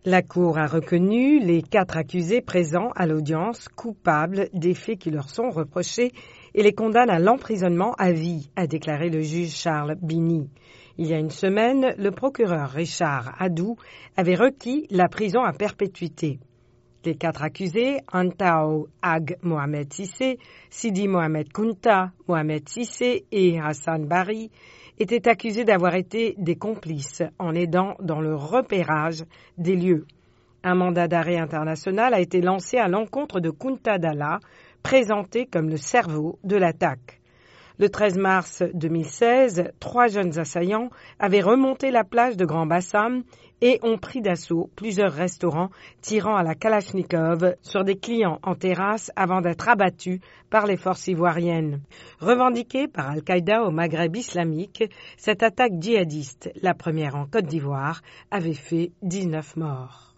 La Cour a reconnu les 4 accusés présents à l'audience coupables des faits qui leur sont reprochés et les condamne à l'emprisonnement à vie, a déclaré le juge Charles Bini. Il y a une semaine, le procureur Richard Hadou avait requis la prison à perpétuité. Les 4 accusés, Antao Ag Mohamed Sissé, Sidi Mohamed Kunta, Mohamed Sissé et Hassan Bari, étaient accusés d'avoir été des complices en aidant dans le repérage des lieux. Un mandat d'arrêt international a été lancé à l'encontre de Kunta Dalla, présenté comme le cerveau de l'attaque. Le 13 mars 2016, 3 jeunes assaillants avaient remonté la plage de Grand Bassam et ont pris d'assaut plusieurs restaurants, tirant à la Kalachnikov sur des clients en terrasse avant d'être abattus par les forces ivoiriennes. Revendiquée par Al-Qaïda au Maghreb islamique, cette attaque djihadiste, la première en Côte d'Ivoire, avait fait 19 morts.